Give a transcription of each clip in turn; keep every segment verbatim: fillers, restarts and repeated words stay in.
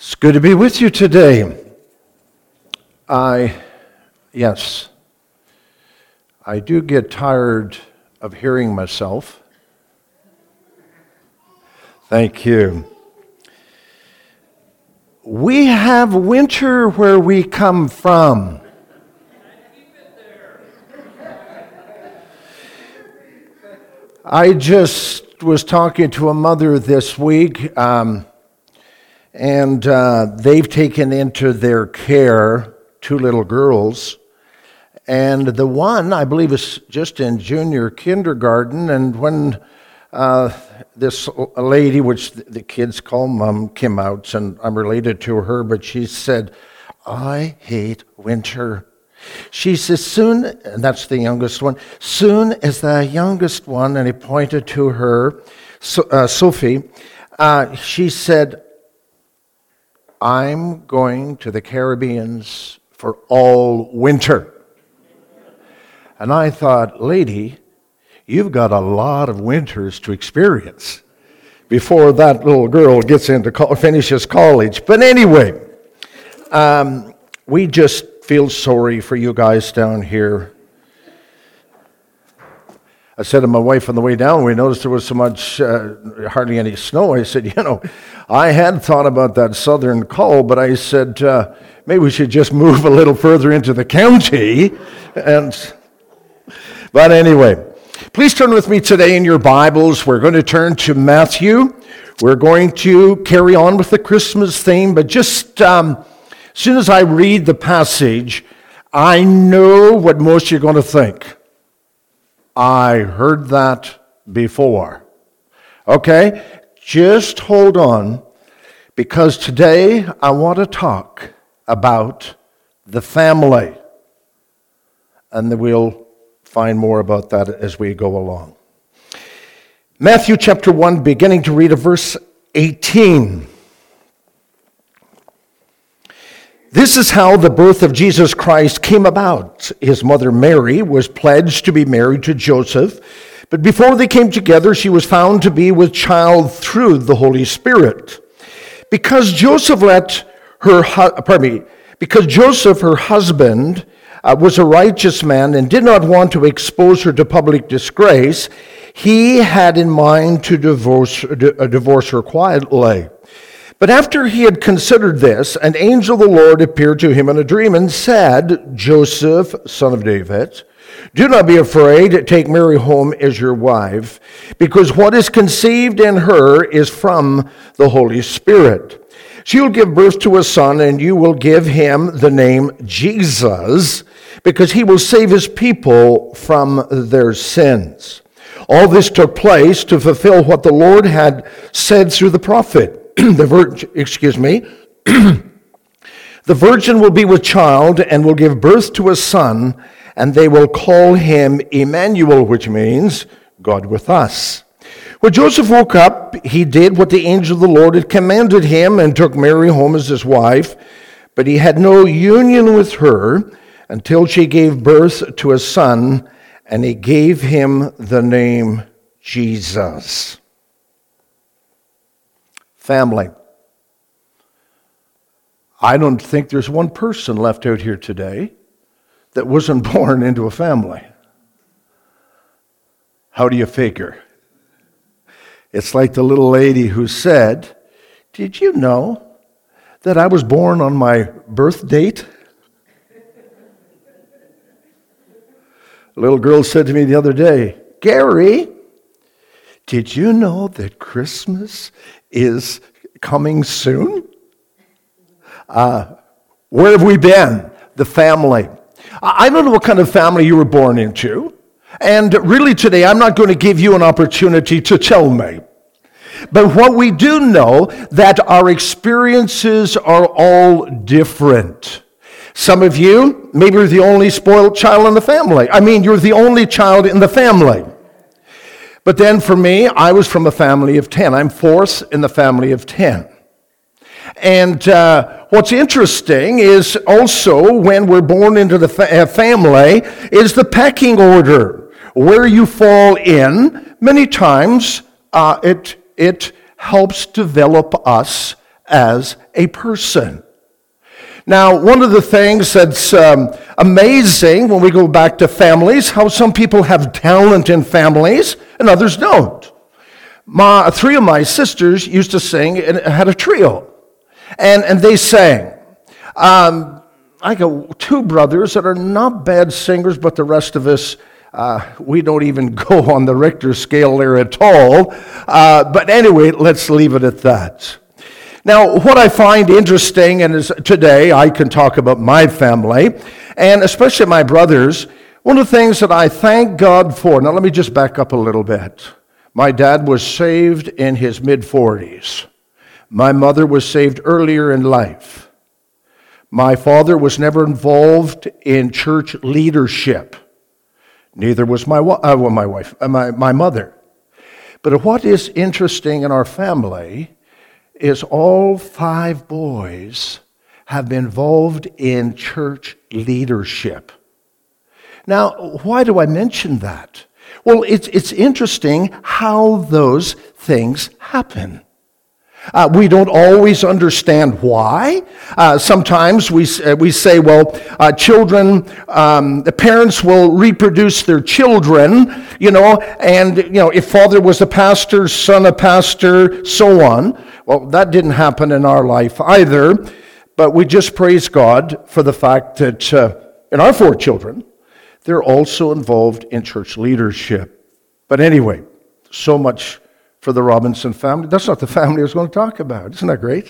It's good to be with you today. I, yes, I do get tired of hearing myself. Thank you. We have winter where we come from. I just was talking to a mother this week, um, and uh, they've taken into their care two little girls. And the one, I believe, is just in junior kindergarten. And when uh, this lady, which the kids call Mom, came out, and I'm related to her, but she said, "I hate winter." She says, soon, and that's the youngest one, soon as the youngest one, and he pointed to her, so, uh, Sophie, uh, she said, "I'm going to the Caribbeans for all winter." And I thought, lady, you've got a lot of winters to experience before that little girl gets into finishes college. But anyway, um, we just feel sorry for you guys down here. I said to my wife on the way down, we noticed there was so much, uh, hardly any snow. I said, you know, I had thought about that southern call, but I said, uh, maybe we should just move a little further into the county. And, but anyway, please turn with me today in your Bibles. We're going to turn to Matthew. We're going to carry on with the Christmas theme, but just um, as soon as I read the passage, I know what most of you are going to think. I heard that before. Okay? Just hold on, because today I want to talk about the family. And then we'll find more about that as we go along. Matthew chapter one, beginning to read of verse eighteen. This is how the birth of Jesus Christ came about. His mother Mary was pledged to be married to Joseph, but before they came together, she was found to be with child through the Holy Spirit. Because Joseph let her, pardon me, because Joseph, her husband, uh, was a righteous man and did not want to expose her to public disgrace, he had in mind to divorce, uh, divorce her quietly. But after he had considered this, an angel of the Lord appeared to him in a dream and said, "Joseph, son of David, do not be afraid. Take Mary home as your wife, because what is conceived in her is from the Holy Spirit. She will give birth to a son, and you will give him the name Jesus, because he will save his people from their sins." All this took place to fulfill what the Lord had said through the prophet. The virgin, excuse me, the virgin will be with child and will give birth to a son, and they will call him Emmanuel, which means God with us. When Joseph woke up, he did what the angel of the Lord had commanded him and took Mary home as his wife, but he had no union with her until she gave birth to a son, and he gave him the name Jesus. Family. I don't think there's one person left out here today that wasn't born into a family. How do you figure? It's like the little lady who said, "Did you know that I was born on my birth date?" A little girl said to me the other day, "Gary, did you know that Christmas is coming soon?" Uh, where have we been? The family. I don't know what kind of family you were born into. And really today, I'm not going to give you an opportunity to tell me. But what we do know, that our experiences are all different. Some of you, maybe you're the only spoiled child in the family. I mean, you're the only child in the family. But then for me, I was from a family of ten. I'm fourth in the family of ten. And uh, what's interesting is also when we're born into the fa- family is the pecking order. Where you fall in, many times uh, it, it helps develop us as a person. Now, one of the things that's um, amazing when we go back to families, how some people have talent in families and others don't. My, three of my sisters used to sing and had a trio, and, and they sang. Um, I got two brothers that are not bad singers, but the rest of us, uh, we don't even go on the Richter scale there at all. Uh, but anyway, let's leave it at that. Now, what I find interesting, and is today I can talk about my family, and especially my brothers, one of the things that I thank God for, now let me just back up a little bit. My dad was saved in his mid-forties. My mother was saved earlier in life. My father was never involved in church leadership. Neither was my, uh, well, my wife, uh, my, my mother. But what is interesting in our family is all five boys have been involved in church leadership. Now, why do I mention that? Well, it's, it's interesting how those things happen. Uh, we don't always understand why. Uh, sometimes we uh, we say, well, uh, children, um, the parents will reproduce their children, you know, and, you know, if father was a pastor, son a pastor, so on. Well, that didn't happen in our life either, but we just praise God for the fact that uh, in our four children, they're also involved in church leadership. But anyway, so much for the Robinson family. That's not the family I was going to talk about. Isn't that great?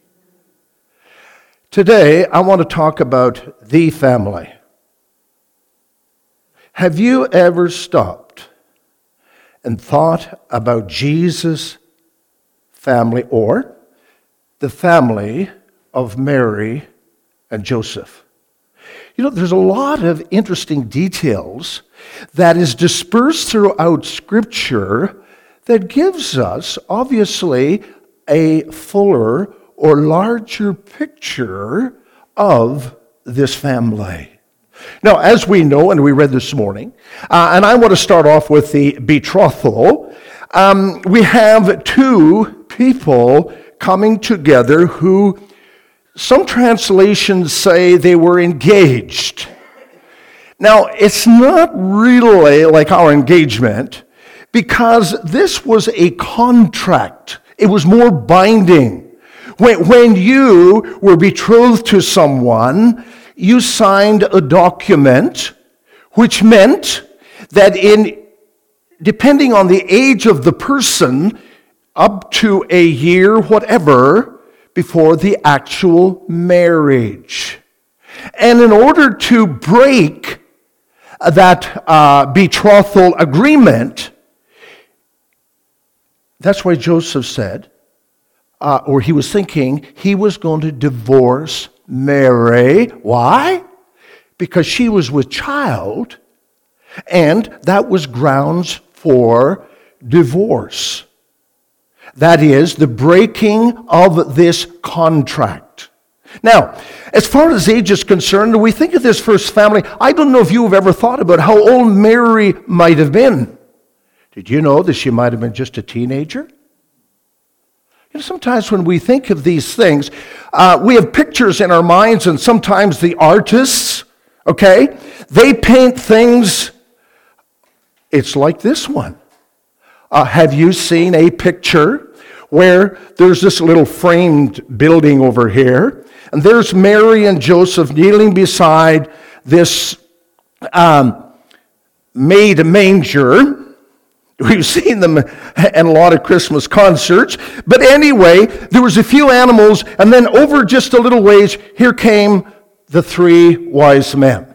Today, I want to talk about the family. Have you ever stopped and thought about Jesus' family or the family of Mary and Joseph? You know, there's a lot of interesting details that is dispersed throughout Scripture that gives us, obviously, a fuller or larger picture of this family. Now, as we know, and we read this morning, uh, and I want to start off with the betrothal, um, we have two people coming together who, some translations say they were engaged. Now, it's not really like our engagement, because this was a contract. It was more binding. When, when you were betrothed to someone, you signed a document, which meant that in, depending on the age of the person, up to a year, whatever, before the actual marriage. And in order to break that uh, betrothal agreement, that's why Joseph said, uh, or he was thinking, he was going to divorce Mary. Why? Because she was with child, and that was grounds for divorce. That is, the breaking of this contract. Now, as far as age is concerned, when we think of this first family, I don't know if you have ever thought about how old Mary might have been. Did you know that she might have been just a teenager? You know, sometimes when we think of these things, uh, we have pictures in our minds, and sometimes the artists, okay, they paint things, it's like this one. Uh, have you seen a picture where there's this little framed building over here, and there's Mary and Joseph kneeling beside this um, made manger? We've seen them in a lot of Christmas concerts. But anyway, there was a few animals, and then over just a little ways, here came the three wise men.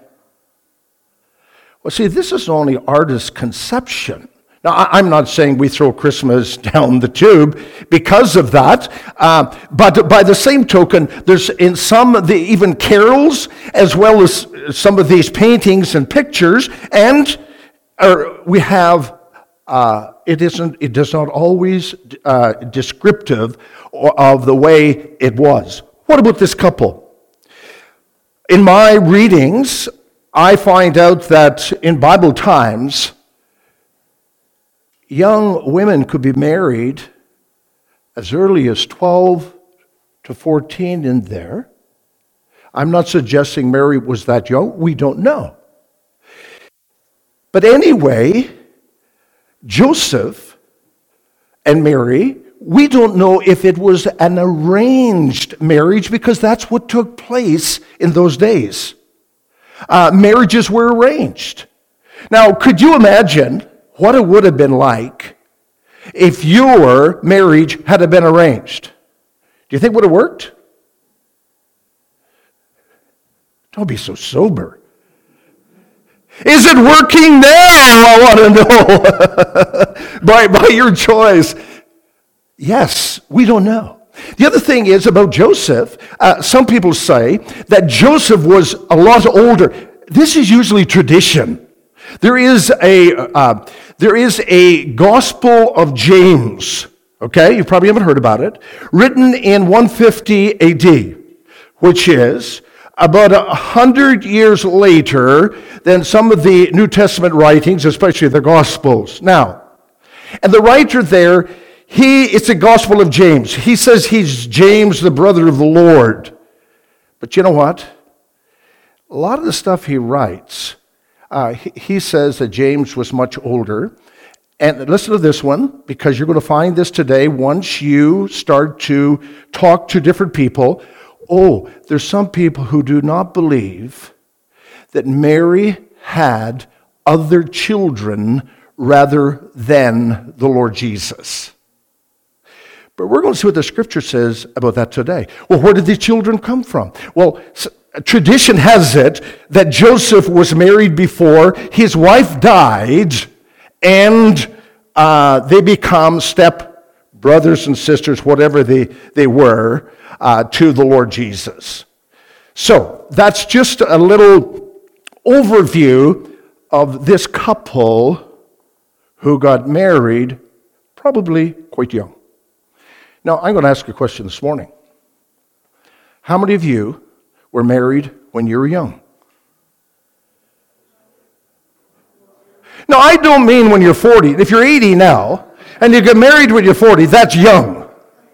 Well, see, this is only artist's conception. Now, I'm not saying we throw Christmas down the tube because of that, uh, but by the same token, there's in some of the even carols, as well as some of these paintings and pictures, and uh, we have Uh, it isn't. It does not always uh, descriptive of the way it was. What about this couple? In my readings, I find out that in Bible times, young women could be married as early as twelve to fourteen in there. I'm not suggesting Mary was that young. We don't know. But anyway, Joseph and Mary, we don't know if it was an arranged marriage because that's what took place in those days. Uh, marriages were arranged. Now, could you imagine what it would have been like if your marriage had been arranged? Do you think it would have worked? Don't be so sober. Is it working now? I want to know. by, by your choice. Yes, we don't know. The other thing is about Joseph, uh, some people say that Joseph was a lot older. This is usually tradition. There is a uh, there is a Gospel of James, okay? You probably haven't heard about it, written in one fifty A D, which is about a hundred years later than some of the New Testament writings, especially the Gospels. Now, and the writer there, he it's a Gospel of James. He says he's James, the brother of the Lord. But you know what? A lot of the stuff he writes, uh, he, he says that James was much older. And listen to this one, because you're going to find this today once you start to talk to different people. Oh, there's some people who do not believe that Mary had other children rather than the Lord Jesus. But we're going to see what the scripture says about that today. Well, where did these children come from? Well, tradition has it that Joseph was married before his wife died, and uh, they become step brothers and sisters, whatever they, they were, uh, to the Lord Jesus. So that's just a little overview of this couple who got married probably quite young. Now, I'm going to ask you a question this morning. How many of you were married when you were young? No, I don't mean when you're forty. If you're eighty now, and you get married when you're forty, that's young.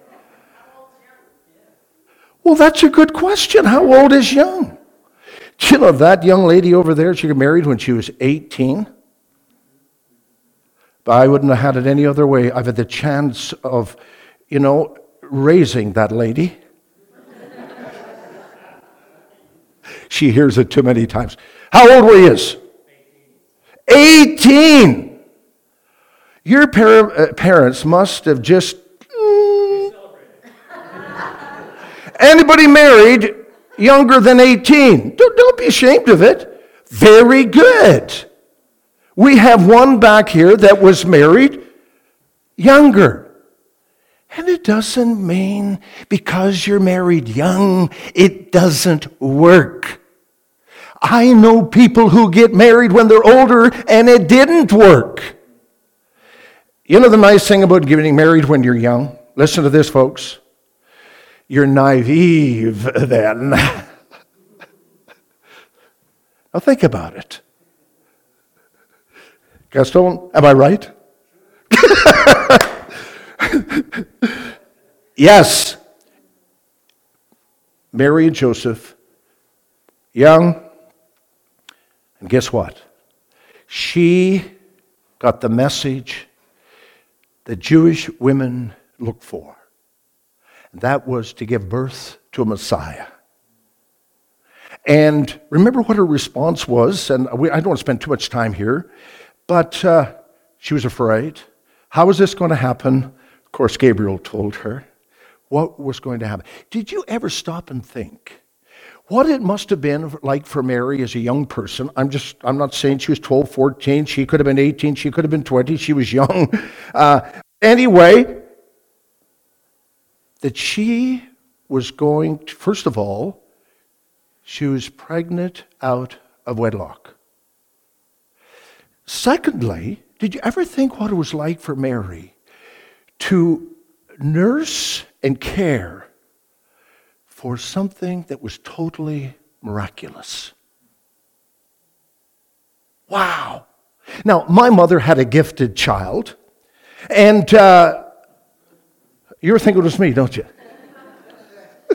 Well, that's a good question. How old is young? Do you know that young lady over there, she got married when she was eighteen? But I wouldn't have had it any other way. I've had the chance of, you know, raising that lady. She hears it too many times. How old were you? eighteen. Your par- uh, parents must have just... Mm, anybody married younger than eighteen? Don't, don't be ashamed of it. Very good. We have one back here that was married younger. And it doesn't mean because you're married young, it doesn't work. I know people who get married when they're older and it didn't work. You know the nice thing about getting married when you're young? Listen to this, folks. You're naive then. Now think about it. Gaston, am I right? Yes. Mary and Joseph, young, and guess what? She got the message that Jewish women looked for. And that was to give birth to a Messiah. And remember what her response was, and we, I don't want to spend too much time here, but uh, she was afraid. How is this going to happen? Of course, Gabriel told her what was going to happen. Did you ever stop and think what it must have been like for Mary as a young person? I'm just, I'm not saying she was twelve, fourteen. She could have been eighteen. She could have been twenty. She was young. Uh, anyway, that she was going to, first of all, she was pregnant out of wedlock. Secondly, did you ever think what it was like for Mary to nurse and care for something that was totally miraculous? Wow. Now, my mother had a gifted child, and uh, you're thinking it was me, don't you?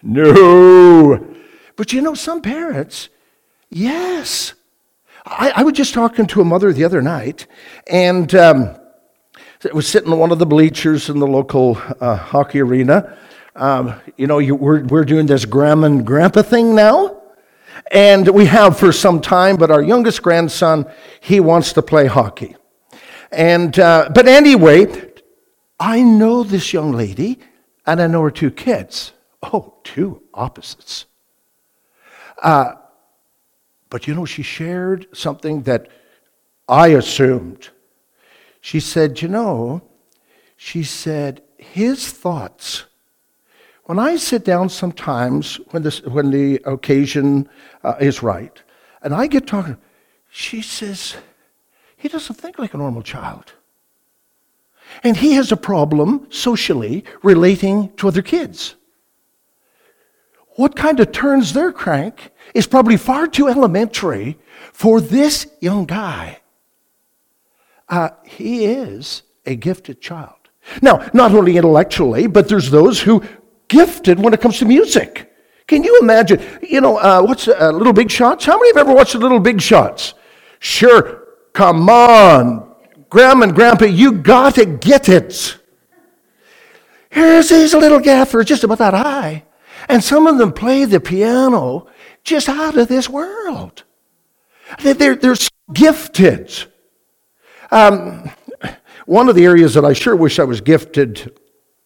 No. But you know, some parents, yes. I, I was just talking to a mother the other night, and um, I was sitting in one of the bleachers in the local uh, hockey arena. Um, you know, you, we're, we're doing this grandma and grandpa thing now, and we have for some time, but our youngest grandson, he wants to play hockey. And uh, but anyway, I know this young lady, and I know her two kids. Oh, two opposites. Uh, but you know, she shared something that I assumed. She said, you know, she said, his thoughts, when I sit down sometimes, when, this, when the occasion uh, is right, and I get talking, she says, he doesn't think like a normal child. And he has a problem socially relating to other kids. What kind of turns their crank is probably far too elementary for this young guy. Uh, he is a gifted child. Now, not only intellectually, but there's those who gifted when it comes to music. Can you imagine? You know, uh, what's uh, Little Big Shots? How many have ever watched the Little Big Shots? Sure, come on. Grandma and Grandpa, you got to get it. Here's these little gaffers just about that high. And some of them play the piano just out of this world. They're, they're so gifted. Um, one of the areas that I sure wish I was gifted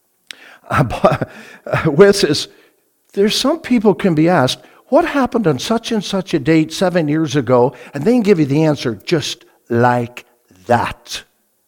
with is there's some people can be asked, what happened on such and such a date seven years ago? And they can give you the answer just like that.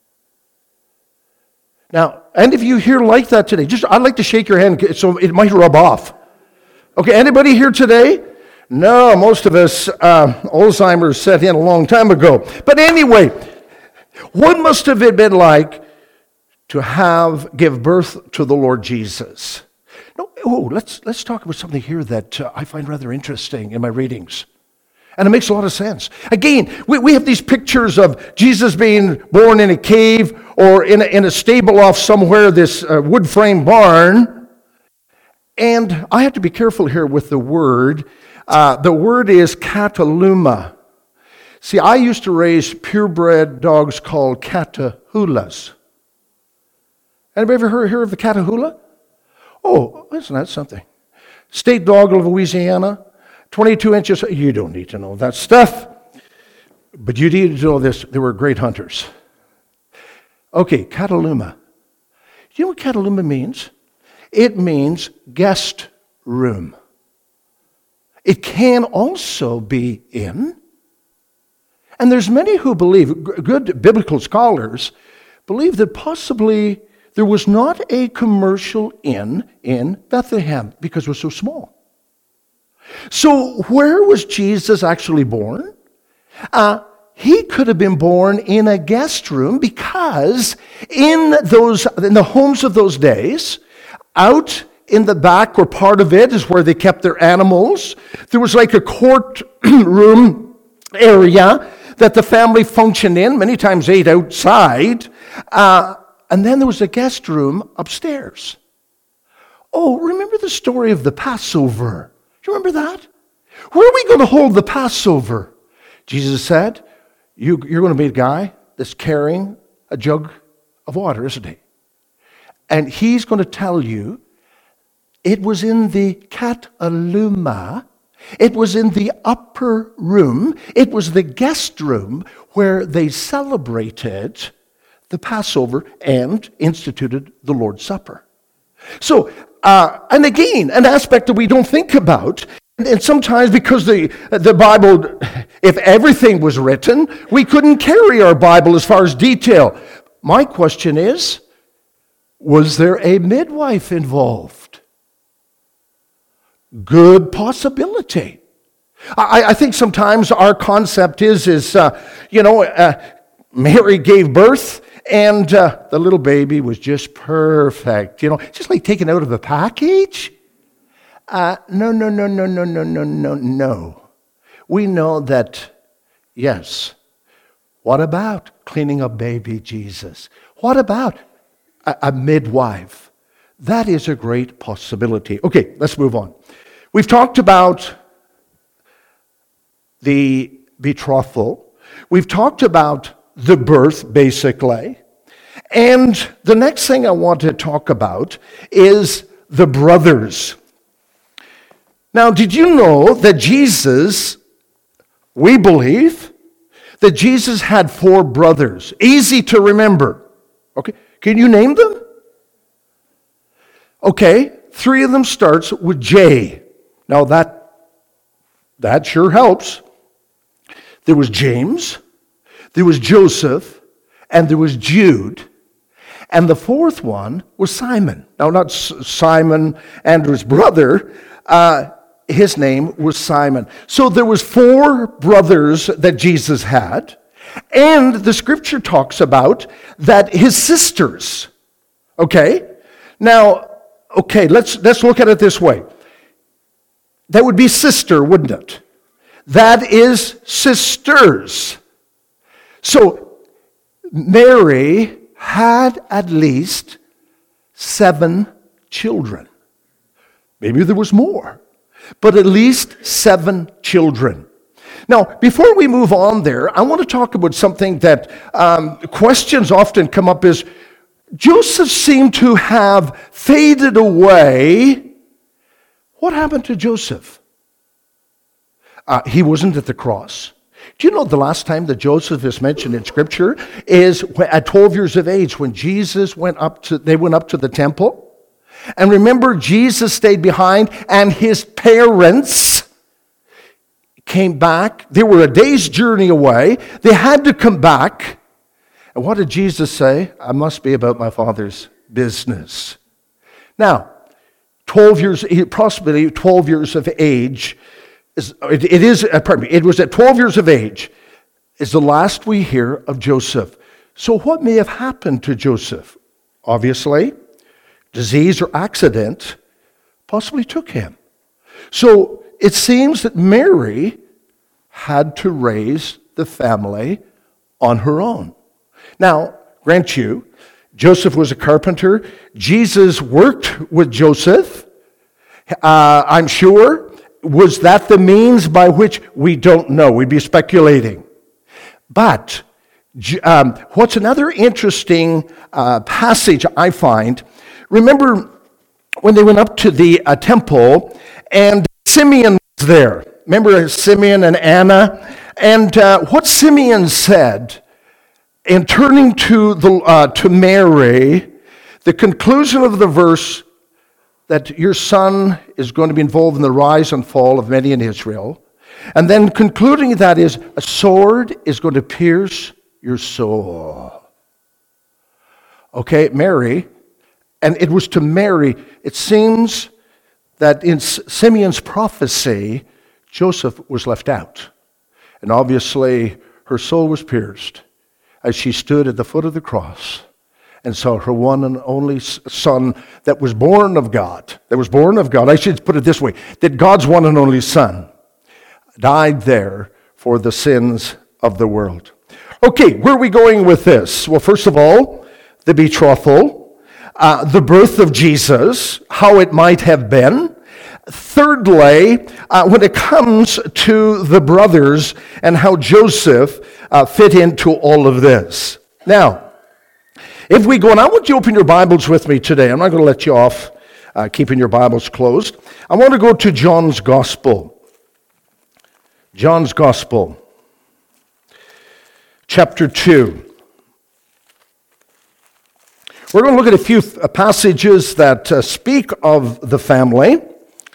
Now, and if you hear like that today, just I'd like to shake your hand so it might rub off. Okay, anybody here today? No, most of us, uh, Alzheimer's set in a long time ago. But anyway, what must have it been like to have, give birth to the Lord Jesus? No, oh, let's, let's talk about something here that uh, I find rather interesting in my readings. And it makes a lot of sense. Again, we, we have these pictures of Jesus being born in a cave or in a, in a stable off somewhere, this uh, wood frame barn. And I have to be careful here with the word. Uh, the word is Cataluma. See, I used to raise purebred dogs called Catahoulas. Anybody ever heard, heard of the Catahoula? Oh, isn't that something? State dog of Louisiana, twenty-two inches. You don't need to know that stuff. But you need to know this. They were great hunters. Okay, Cataluma. Do you know what Cataluma means? It means guest room. It can also be inn. And there's many who believe, good biblical scholars, believe that possibly there was not a commercial inn in Bethlehem because it was so small. So where was Jesus actually born? Uh, he could have been born in a guest room because in those in the homes of those days, out in the back or part of it is where they kept their animals. There was like a courtroom area that the family functioned in, many times ate outside. Uh, and then there was a guest room upstairs. Oh, remember the story of the Passover? Do you remember that? Where are we going to hold the Passover? Jesus said, you, you're going to be a guy that's carrying a jug of water, isn't he? And he's going to tell you it was in the Cataluma, it was in the upper room, it was the guest room where they celebrated the Passover and instituted the Lord's Supper. So, uh, and again, an aspect that we don't think about, and, and sometimes because the, the Bible, if everything was written, we couldn't carry our Bible as far as detail. My question is, was there a midwife involved? Good possibility. I, I think sometimes our concept is, is uh, you know, uh, Mary gave birth and uh, the little baby was just perfect. You know, just like taken out of a package. Uh, no, no, no, no, no, no, no, no, no. We know that, yes. What about cleaning up baby Jesus? What about a, a midwife That is a great possibility. Okay, let's move on. We've talked about the betrothal. We've talked about the birth, basically. And the next thing I want to talk about is the brothers. Now, did you know that Jesus, we believe, that Jesus had four brothers? Easy to remember. Okay, can you name them? Okay, three of them starts with J. Now that, that sure helps. There was James, there was Joseph, and there was Jude. And the fourth one was Simon. Now, not Simon, Andrew's brother. Uh, his name was Simon. So there was four brothers that Jesus had. And the scripture talks about that his sisters. Okay? Now, okay, let's, let's look at it this way. That would be sister, wouldn't it? That is sisters. So Mary had at least seven children. Maybe there was more, but at least seven children. Now, before we move on there, I want to talk about something that um, questions often come up is, Joseph seemed to have faded away. What happened to Joseph? Uh, he wasn't at the cross. Do you know the last time that Joseph is mentioned in Scripture is at twelve years of age when Jesus went up to, they went up to the temple? And remember, Jesus stayed behind and his parents came back. They were a day's journey away. They had to come back. And what did Jesus say? I must be about my Father's business. Now, twelve years, approximately twelve years of age, is, it, it is, pardon me, it was at twelve years of age, is the last we hear of Joseph. So what may have happened to Joseph? Obviously, disease or accident possibly took him. So it seems that Mary had to raise the family on her own. Now, grant you, Joseph was a carpenter. Jesus worked with Joseph. Uh, I'm sure. Was that the means by which? We don't know. We'd be speculating. But um, what's another interesting uh, passage I find, remember when they went up to the uh, temple and Simeon was there. Remember Simeon and Anna? And uh, what Simeon said, in turning to the uh, to Mary, the conclusion of the verse, that your son is going to be involved in the rise and fall of many in Israel. And then concluding that is, a sword is going to pierce your soul. Okay, Mary, and it was to Mary, it seems that in Simeon's prophecy, Joseph was left out. And obviously, her soul was pierced as she stood at the foot of the cross and saw her one and only son that was born of God, that was born of God, I should put it this way, that God's one and only son died there for the sins of the world. Okay, where are we going with this? Well, first of all, the betrothal, uh, the birth of Jesus, how it might have been. Thirdly, uh, when it comes to the brothers and how Joseph uh, fit into all of this. Now, if we go, and I want you to open your Bibles with me today. I'm not going to let you off uh, keeping your Bibles closed. I want to go to John's Gospel. John's Gospel, chapter two. We're going to look at a few passages that uh, speak of the family.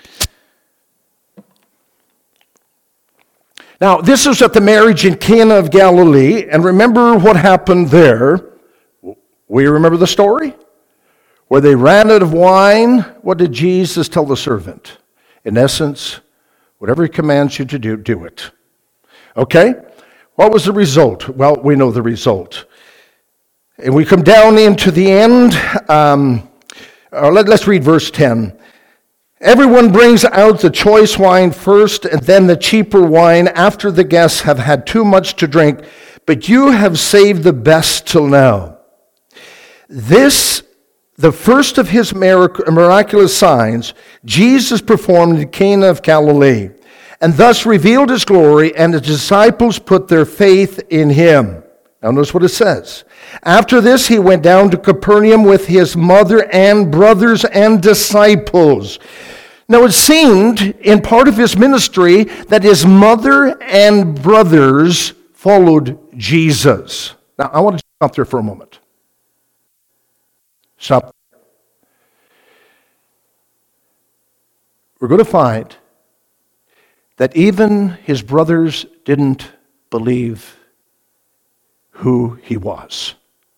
Now, this is at the marriage in Cana of Galilee, and remember what happened there. We remember the story? Where they ran out of wine, what did Jesus tell the servant? In essence, whatever he commands you to do, do it. Okay? What was the result? Well, we know the result. And we come down into the end. Um, uh, let, let's read verse ten. Everyone brings out the choice wine first, and then the cheaper wine after the guests have had too much to drink, but you have saved the best till now. This the first of his mirac- miraculous signs, Jesus performed in Cana of Galilee, and thus revealed his glory, and his disciples put their faith in him. Now notice what it says. After this, he went down to Capernaum with his mother and brothers and disciples. Now it seemed in part of his ministry that his mother and brothers followed Jesus. Now I want to stop there for a moment. Stop. We're going to find that even his brothers didn't believe who he was.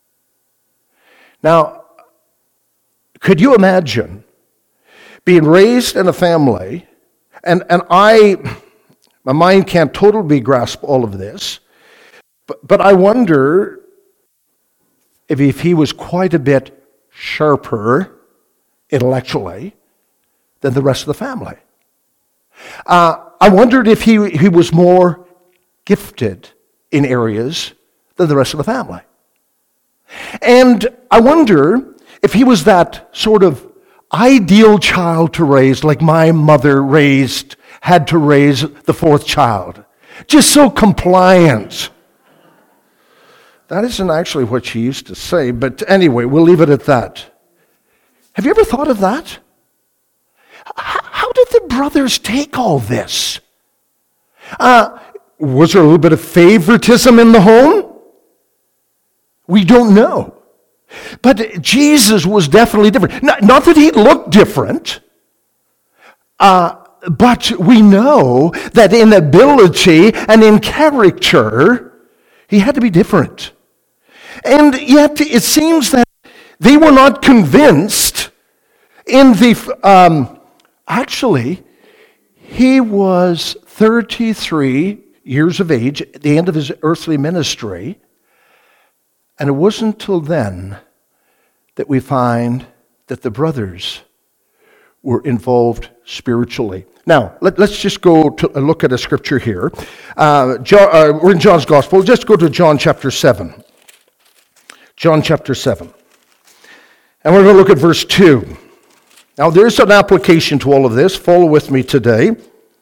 Now, could you imagine being raised in a family, and, and I, my mind can't totally grasp all of this, but, but I wonder if, if he was quite a bit sharper intellectually than the rest of the family. Uh, I wondered if he, he was more gifted in areas than the rest of the family. And I wonder if he was that sort of ideal child to raise, like my mother raised, had to raise the fourth child. Just so compliant. That isn't actually what she used to say, but anyway, we'll leave it at that. Have you ever thought of that? How did the brothers take all this? Uh, was there a little bit of favoritism in the home? We don't know. But Jesus was definitely different. Not, not that he looked different, uh, but we know that in ability and in character, he had to be different. And yet it seems that they were not convinced in the... Um, actually, he was thirty-three years of age at the end of his earthly ministry. And it wasn't until then that we find that the brothers were involved spiritually. Now, let, let's just go to a look at a scripture here. Uh, John, uh, we're in John's Gospel. Just go to John chapter seven. John chapter seven. And we're going to look at verse two. Now, there's an application to all of this. Follow with me today.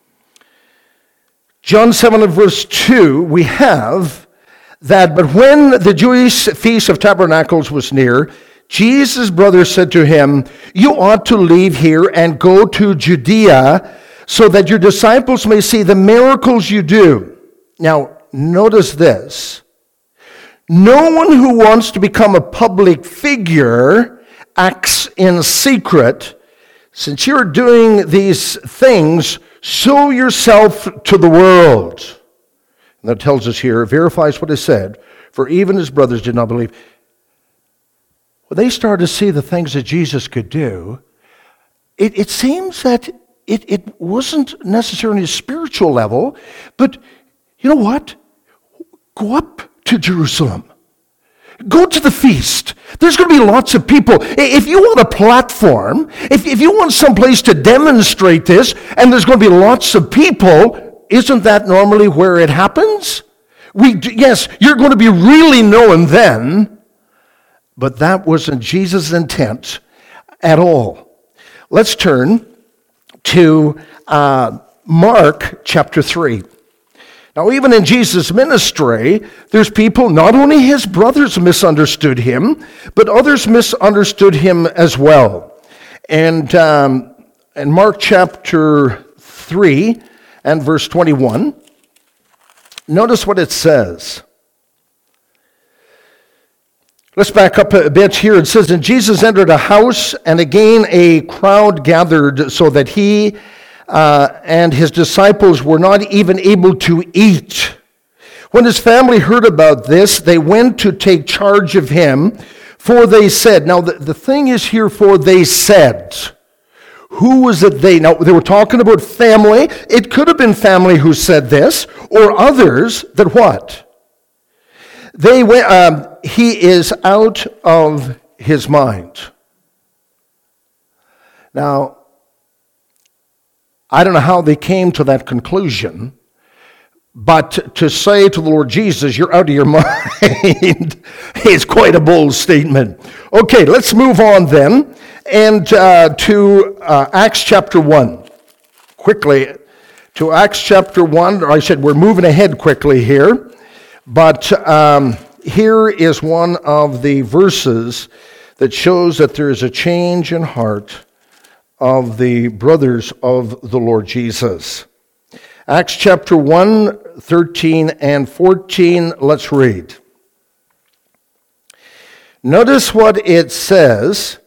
John seven and verse two, we have that, but when the Jewish Feast of Tabernacles was near, Jesus' brothers said to him, "You ought to leave here and go to Judea so that your disciples may see the miracles you do." Now, notice this. No one who wants to become a public figure acts in secret. Since you're doing these things, show yourself to the world. And that tells us here, verifies what is said, for even his brothers did not believe. When they started to see the things that Jesus could do, it, it seems that it, it wasn't necessarily a spiritual level, but you know what? Go up to Jerusalem. Go to the feast. There's going to be lots of people. If you want a platform, if, if you want some place to demonstrate this, and there's going to be lots of people, isn't that normally where it happens? We yes, you're going to be really known then, but that wasn't Jesus' intent at all. Let's turn to uh, Mark chapter three. Now, even in Jesus' ministry, there's people, not only his brothers misunderstood him, but others misunderstood him as well. And um, in Mark chapter three and verse twenty-one, notice what it says. Let's back up a bit here. It says, "And Jesus entered a house, and again a crowd gathered, so that he uh, and his disciples were not even able to eat. When his family heard about this, they went to take charge of him, for they said," now the, the thing is here, for they said. Who was it they? Now, they were talking about family. It could have been family who said this, or others that what? They went, um, he is out of his mind. Now, I don't know how they came to that conclusion, But to say to the Lord Jesus, you're out of your mind, is quite a bold statement. Okay, let's move on then, and uh, to uh, Acts chapter one. Quickly, to Acts chapter one, or I said we're moving ahead quickly here, but um, here is one of the verses that shows that there is a change in heart of the brothers of the Lord Jesus. Acts chapter one, thirteen and fourteen, let's read. Notice what it says.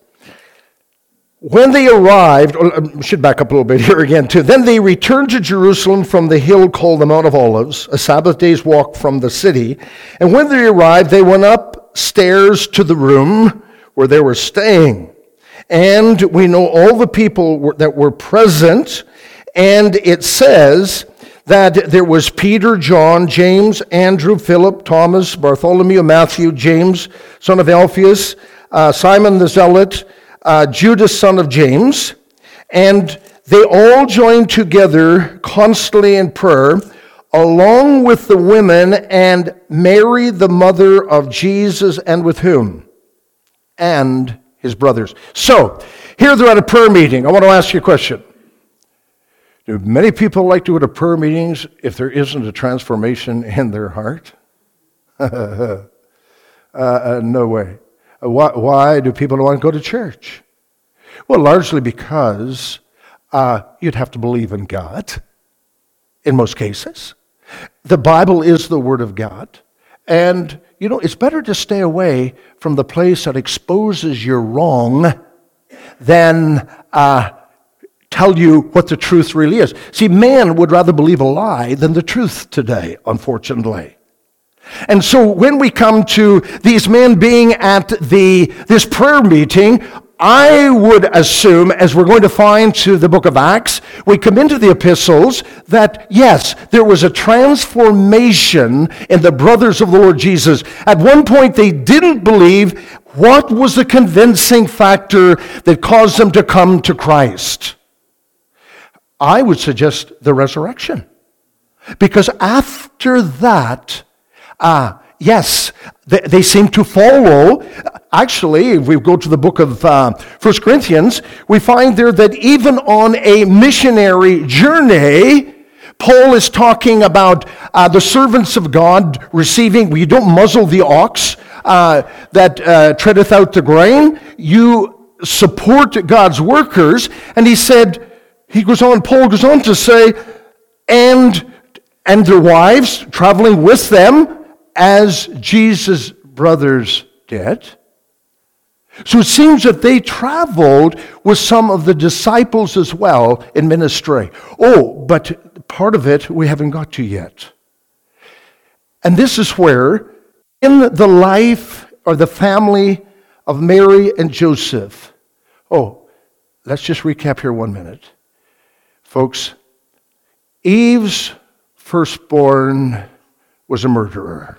When they arrived, I should back up a little bit here again too. Then they returned to Jerusalem from the hill called the Mount of Olives, a Sabbath day's walk from the city. And when they arrived, they went upstairs to the room where they were staying. And we know all the people that were present. And it says that there was Peter, John, James, Andrew, Philip, Thomas, Bartholomew, Matthew, James, son of Alphaeus, uh, Simon the Zealot, Uh, Judas, son of James, and they all joined together constantly in prayer, along with the women and Mary, the mother of Jesus, and with whom? And his brothers. So, here they're at a prayer meeting. I want to ask you a question. Do many people like to go to prayer meetings if there isn't a transformation in their heart? uh, uh, no way. Why, why do people want to go to church? Well, largely because uh, you'd have to believe in God, in most cases. The Bible is the Word of God. And, you know, it's better to stay away from the place that exposes your wrong than uh, tell you what the truth really is. See, man would rather believe a lie than the truth today, unfortunately. And so when we come to these men being at the this prayer meeting, I would assume, as we're going to find to the book of Acts, we come into the epistles, that yes, there was a transformation in the brothers of the Lord Jesus. At one point they didn't believe. What was the convincing factor that caused them to come to Christ? I would suggest the resurrection. Because after that, Uh, yes, they, they seem to follow. Actually, if we go to the book of uh, First Corinthians, we find there that even on a missionary journey, Paul is talking about uh, the servants of God receiving, well, you don't muzzle the ox uh, that uh, treadeth out the grain. You support God's workers. And he said, he goes on, Paul goes on to say, and, and their wives traveling with them, as Jesus' brothers did. So it seems that they traveled with some of the disciples as well in ministry. Oh, but part of it we haven't got to yet. And this is where, in the life or the family of Mary and Joseph, oh, let's just recap here one minute. Folks, Eve's firstborn was a murderer.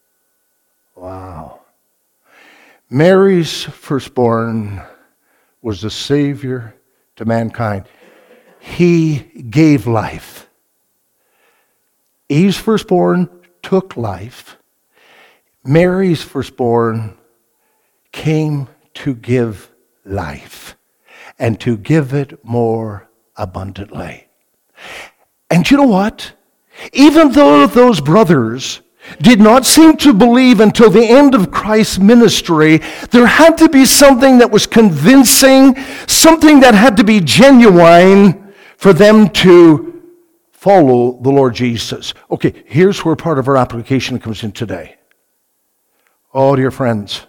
Wow. Mary's firstborn was the Savior to mankind. He gave life. Eve's firstborn took life. Mary's firstborn came to give life and to give it more abundantly. And you know what? Even though those brothers did not seem to believe until the end of Christ's ministry, there had to be something that was convincing, something that had to be genuine for them to follow the Lord Jesus. Okay, here's where part of our application comes in today. Oh, dear friends,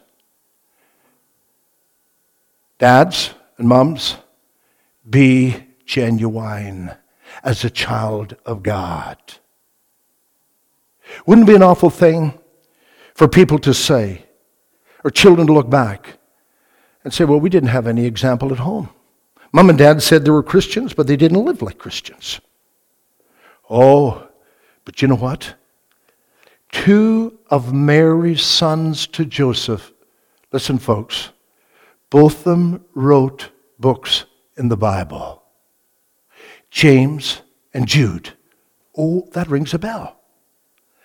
dads and moms, be genuine as a child of God. Wouldn't it be an awful thing for people to say, or children to look back and say, well, we didn't have any example at home. Mom and Dad said they were Christians, but they didn't live like Christians. Oh, but you know what? Two of Mary's sons to Joseph, listen folks, both of them wrote books in the Bible. James and Jude. Oh, that rings a bell.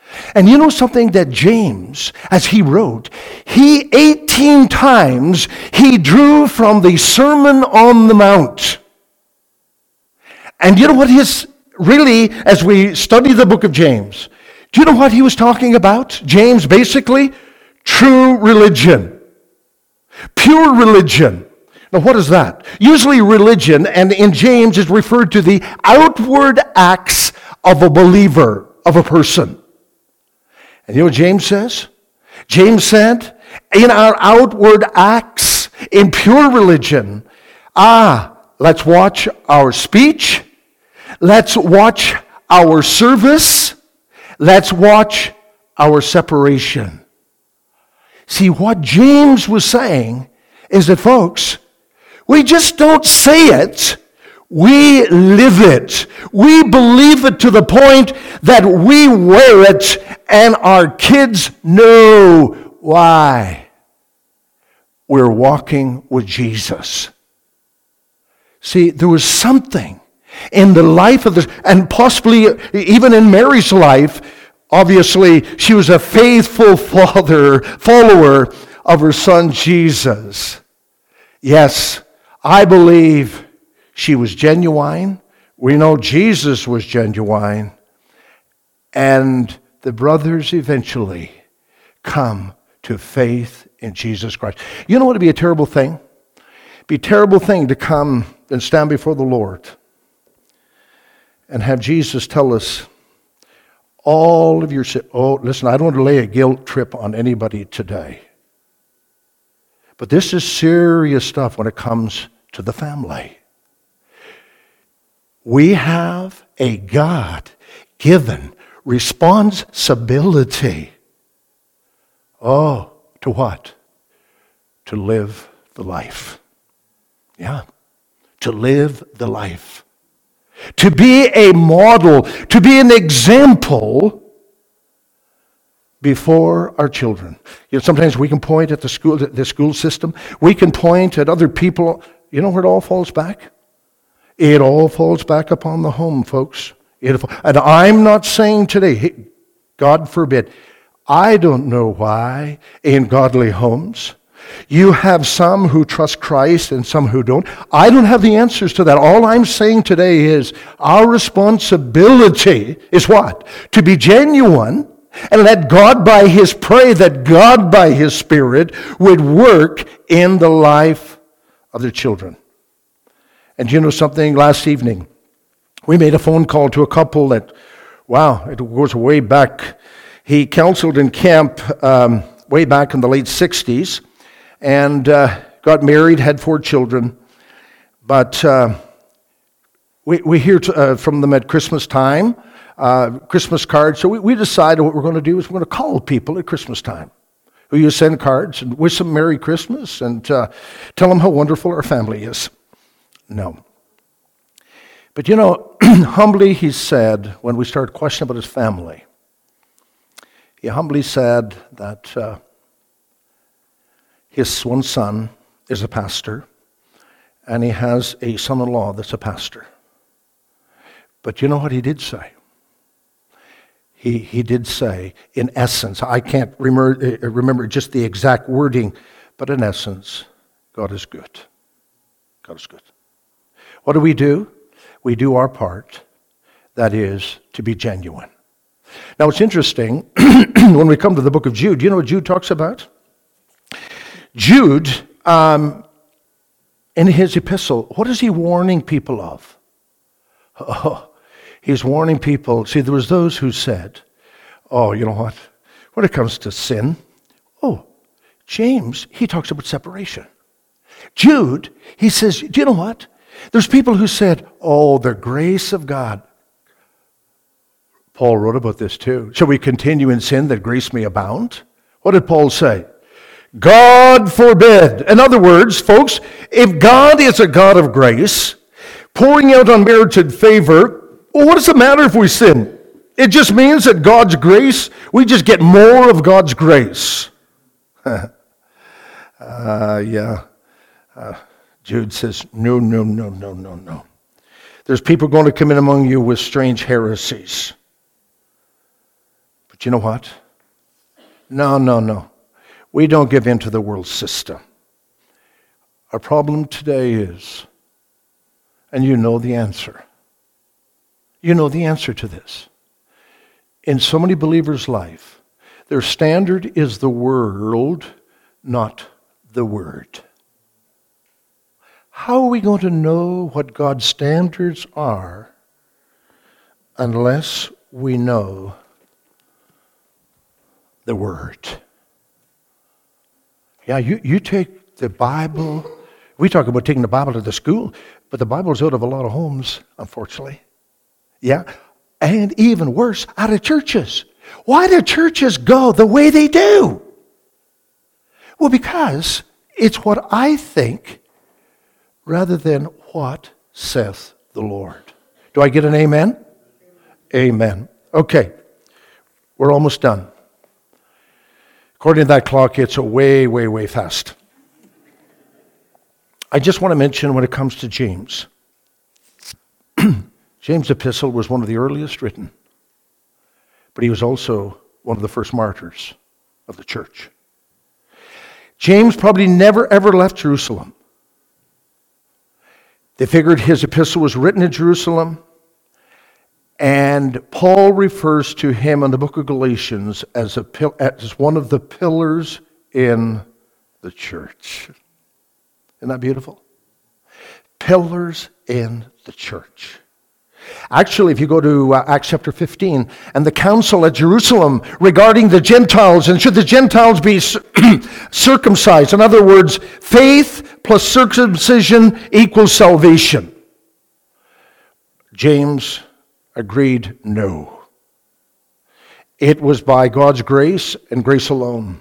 And you know something that James, as he wrote, he eighteen times he drew from the Sermon on the Mount. And you know what his, really, as we study the book of James, do you know what he was talking about? James, basically, true religion. Pure religion. Now, what is that? Usually religion, and in James, is referred to the outward acts of a believer, of a person. And you know what James says? James said, in our outward acts, in pure religion, ah, let's watch our speech, let's watch our service, let's watch our separation. See, what James was saying is that, folks, we just don't say it, we live it. We believe it to the point that we wear it and our kids know why. We're walking with Jesus. See, there was something in the life of this, and possibly even in Mary's life. Obviously, she was a faithful father, follower of her son Jesus. Yes, I believe she was genuine. We know Jesus was genuine. And the brothers eventually come to faith in Jesus Christ. You know what would be a terrible thing? It'd be a terrible thing to come and stand before the Lord and have Jesus tell us all of your sins. Oh, listen, I don't want to lay a guilt trip on anybody today. But this is serious stuff when it comes to the family. We have a God-given responsibility. Oh, to what? To live the life. Yeah, to live the life. To be a model, to be an example before our children. You know, sometimes we can point at the school, the school system. We can point at other people. You know where it all falls back? It all falls back upon the home, folks. It, and I'm not saying today, God forbid, I don't know why in godly homes you have some who trust Christ and some who don't. I don't have the answers to that. All I'm saying today is our responsibility is what? To be genuine and let God by His, pray that God by His Spirit would work in the life of their children. And you know something? Last evening, we made a phone call to a couple that, wow, it goes way back. He counseled in camp um, way back in the late sixties. And uh, got married, had four children. But uh, we, we hear t- uh, from them at Christmas time, uh, Christmas cards. So we, we decided what we're going to do is we're going to call people at Christmas time. We you send cards and wish them Merry Christmas and uh, tell them how wonderful our family is. No. But you know, humbly he said, when we started questioning about his family, he humbly said that Uh, his one son is a pastor, and he has a son-in-law that's a pastor. But you know what he did say? He he did say, in essence, I can't remember, remember just the exact wording, but in essence, God is good. God is good. What do we do? We do our part, that is, to be genuine. Now, it's interesting, when we come to the book of Jude, do you know what Jude talks about? Jude, um, in his epistle, what is he warning people of? Oh, he's warning people. See, there was those who said, oh, you know what? When it comes to sin, oh, James, he talks about separation. Jude, he says, do you know what? There's people who said, oh, the grace of God. Paul wrote about this too. Shall we continue in sin that grace may abound? What did Paul say? God forbid. In other words, folks, if God is a God of grace, pouring out unmerited favor, well, what does it matter if we sin? It just means that God's grace, we just get more of God's grace. uh, yeah. Uh, Jude says, no, no, no, no, no, no. There's people going to come in among you with strange heresies. But you know what? No, no, no. We don't give in to the world system. Our problem today is, and you know the answer. You know the answer to this. In so many believers' life, their standard is the world, not the Word. How are we going to know what God's standards are unless we know the Word? Yeah, you, you take the Bible. We talk about taking the Bible to the school, but the Bible's out of a lot of homes, unfortunately. Yeah, and even worse, out of churches. Why do churches go the way they do? Well, because it's what I think rather than what saith the Lord. Do I get an amen? Amen. Okay, we're almost done. According to that clock, it's a way, way, way fast. I just want to mention when it comes to James. James' epistle was one of the earliest written, but he was also one of the first martyrs of the church. James probably never, ever left Jerusalem. They figured his epistle was written in Jerusalem, and Paul refers to him in the book of Galatians as, a, as one of the pillars in the church. Isn't that beautiful? Pillars in the church. Actually, if you go to uh, Acts chapter fifteen, and the council at Jerusalem regarding the Gentiles, and should the Gentiles be circumcised? In other words, faith plus circumcision equals salvation. James agreed no. It was by God's grace and grace alone.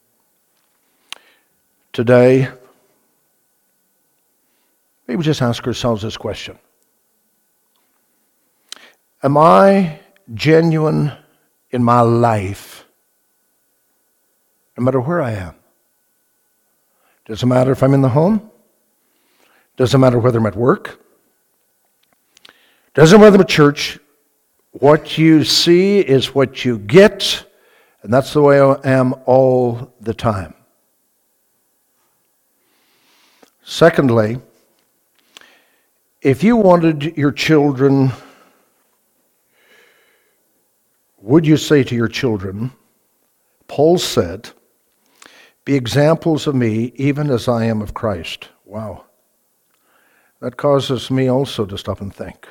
Today, maybe just ask ourselves this question. Am I genuine in my life, no matter where I am? Doesn't matter if I'm in the home. Doesn't matter whether I'm at work. Doesn't matter if I'm at church. What you see is what you get, and that's the way I am all the time. Secondly, if you wanted your children, would you say to your children, Paul said, be examples of me even as I am of Christ? Wow. That causes me also to stop and think.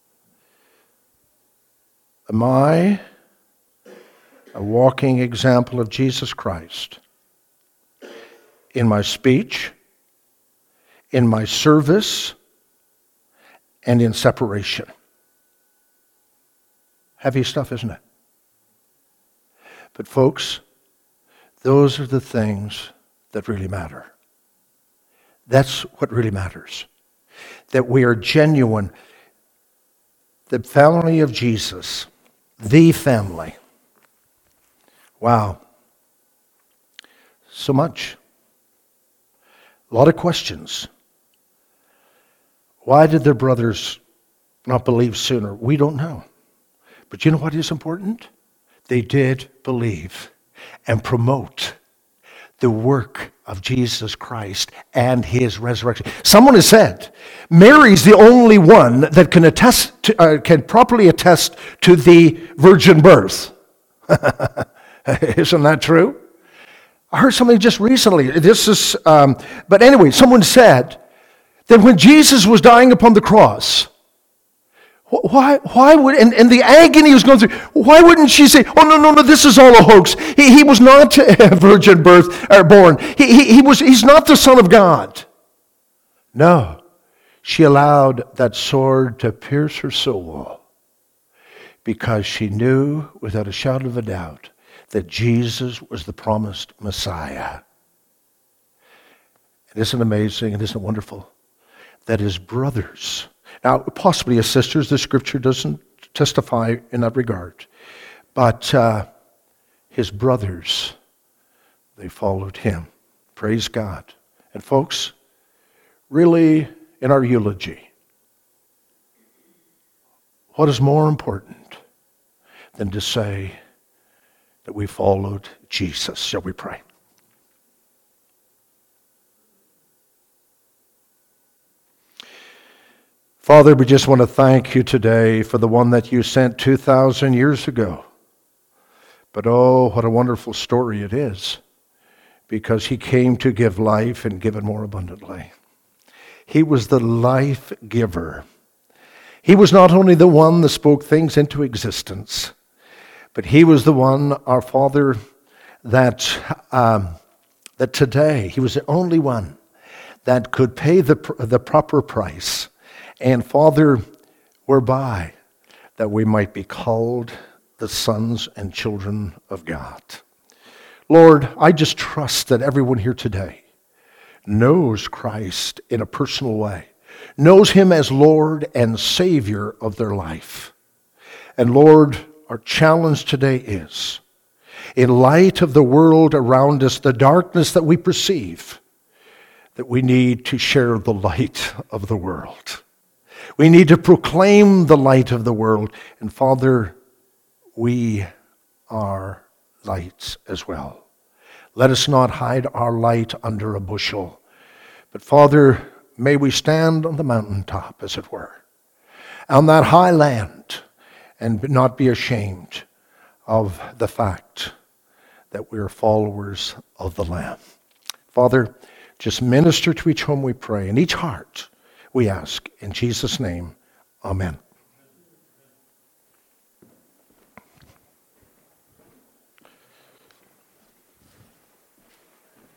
Am I a walking example of Jesus Christ in my speech, in my service, and in separation? Heavy stuff, isn't it? But folks, those are the things that really matter. That's what really matters. That we are genuine. The family of Jesus, the family. Wow. So much. A lot of questions. Why did their brothers not believe sooner? We don't know. But you know what is important? They did believe and promote the work of Jesus Christ and his resurrection. Someone has said, Mary's the only one that can attest to, uh, can properly attest to the virgin birth. Isn't that true? I heard something just recently. This is, um, but anyway, someone said that when Jesus was dying upon the cross, Why, why would, and, and the agony he was going through, why wouldn't she say, oh, no, no, no, this is all a hoax. He, he was not a virgin birth, or born. He, he, he was, he's not the Son of God. No. She allowed that sword to pierce her soul because she knew without a shadow of a doubt that Jesus was the promised Messiah. It isn't amazing, it isn't wonderful that his brothers, now, possibly his sisters, the scripture doesn't testify in that regard. But uh, his brothers, they followed him. Praise God. And folks, really, in our eulogy, what is more important than to say, that we followed Jesus. Shall we pray? Father, we just want to thank you today for the one that you sent two thousand years ago. But oh, what a wonderful story it is, because he came to give life and give it more abundantly. He was the life giver. He was not only the one that spoke things into existence, but he was the one, our Father, that um, that today, he was the only one that could pay the, the proper price. And Father, whereby that we might be called the sons and children of God. Lord, I just trust that everyone here today knows Christ in a personal way, knows him as Lord and Savior of their life. And Lord, our challenge today is, in light of the world around us, the darkness that we perceive, that we need to share the light of the world. We need to proclaim the light of the world. And Father, we are lights as well. Let us not hide our light under a bushel. But Father, may we stand on the mountaintop, as it were, on that high land, and not be ashamed of the fact that we are followers of the Lamb. Father, just minister to each home, we pray, and each heart, we ask. In Jesus' name, amen.